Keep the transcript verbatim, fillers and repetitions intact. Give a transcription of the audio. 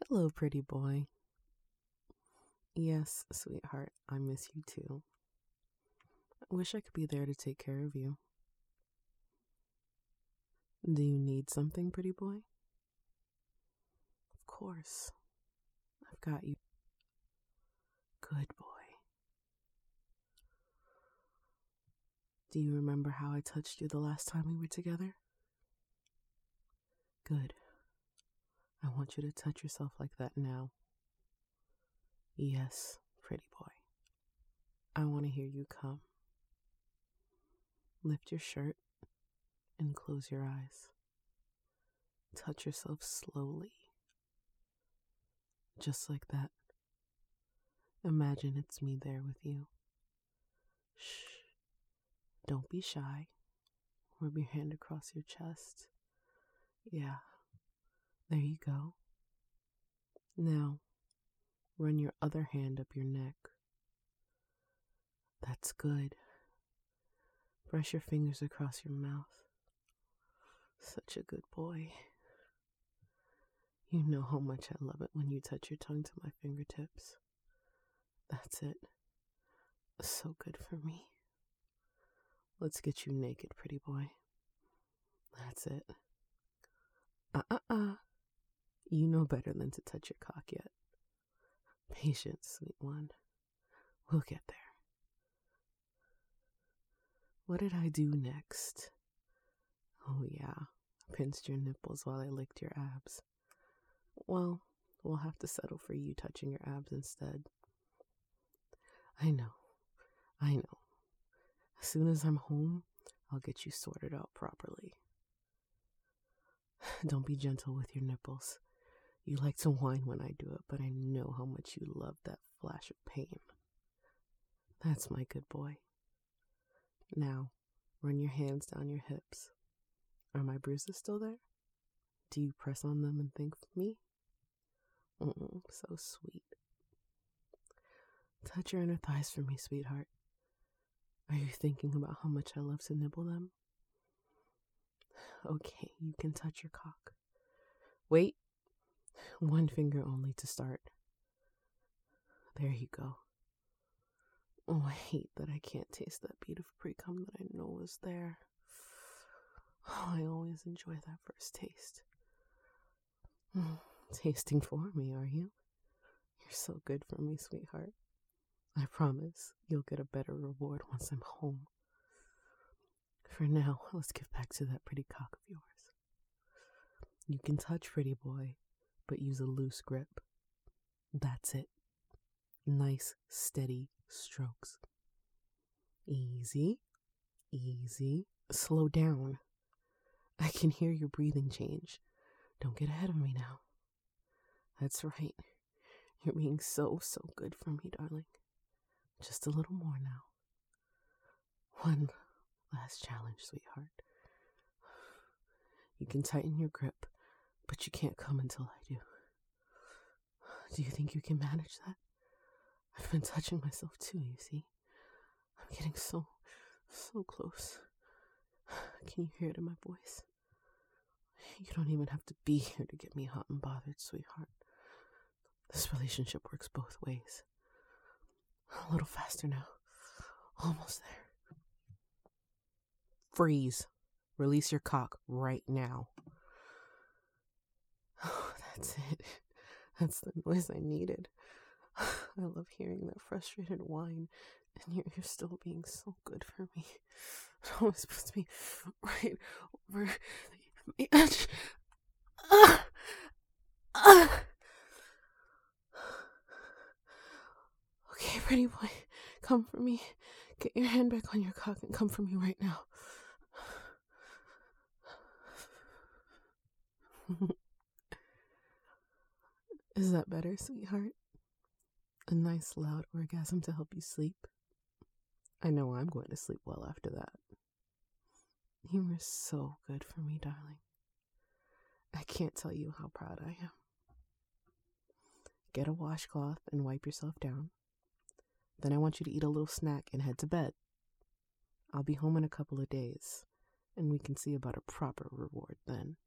Hello, pretty boy. Yes, sweetheart, I miss you too. I wish I could be there to take care of you. Do you need something, pretty boy? Of course. I've got you. Good boy. Do you remember how I touched you the last time we were together? Good. I want you to touch yourself like that now. Yes, pretty boy. I want to hear you come. Lift your shirt and close your eyes. Touch yourself slowly. Just like that. Imagine it's me there with you. Shh. Don't be shy. Rub your hand across your chest. Yeah. There you go. Now, run your other hand up your neck. That's good. Brush your fingers across your mouth. Such a good boy. You know how much I love it when you touch your tongue to my fingertips. That's it. So good for me. Let's get you naked, pretty boy. That's it. Uh-uh-uh. You know better than to touch your cock yet. Patience, sweet one. We'll get there. What did I do next? Oh yeah, pinched your nipples while I licked your abs. Well, we'll have to settle for you touching your abs instead. I know, I know. As soon as I'm home, I'll get you sorted out properly. Don't be gentle with your nipples. You like to whine when I do it, but I know how much you love that flash of pain. That's my good boy. Now, run your hands down your hips. Are my bruises still there? Do you press on them and think of me? Mm-mm, so sweet. Touch your inner thighs for me, sweetheart. Are you thinking about how much I love to nibble them? Okay, you can touch your cock. Wait. One finger only to start. There you go. Oh, I hate that I can't taste that bead of pre-cum that I know is there. Oh, I always enjoy that first taste. Mm, tasting for me, are you? You're so good for me, sweetheart. I promise you'll get a better reward once I'm home. For now, let's get back to that pretty cock of yours. You can touch, pretty boy, but use a loose grip. That's it. Nice, steady strokes. Easy, easy. Slow down. I can hear your breathing change. Don't get ahead of me now. That's right. You're being so, so good for me, darling. Just a little more now. One last challenge, sweetheart. You can tighten your grip, but you can't come until I do. Do you think you can manage that? I've been touching myself too, you see. I'm getting so, so close. Can you hear it in my voice? You don't even have to be here to get me hot and bothered, sweetheart. This relationship works both ways. A little faster now. Almost there. Freeze. Release your cock right now. Oh, that's it. That's the noise I needed. I love hearing that frustrated whine, and you're, you're still being so good for me. It always puts me right over the edge. Ah! Ah! Okay, pretty boy, come for me. Get your hand back on your cock and come for me right now. Is that better, sweetheart? A nice loud orgasm to help you sleep? I know I'm going to sleep well after that. You were so good for me, darling. I can't tell you how proud I am. Get a washcloth and wipe yourself down. Then I want you to eat a little snack and head to bed. I'll be home in a couple of days, and we can see about a proper reward then.